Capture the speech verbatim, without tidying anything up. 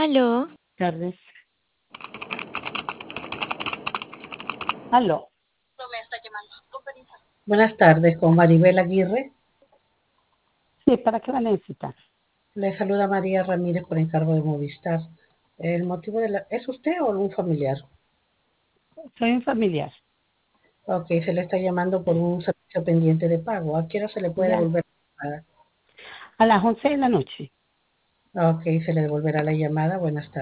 Aló, Tardes. Aló. Buenas tardes, con Maribel Aguirre. Sí, ¿para qué va a necesitar? Le saluda María Ramírez por encargo de Movistar. El motivo de la... ¿Es usted o algún familiar? Soy un familiar. Ok, se le está llamando por un servicio pendiente de pago. ¿A qué hora se le puede Ya. devolver la llamada? A las once de la noche. Ok, se le devolverá la llamada. Buenas tardes.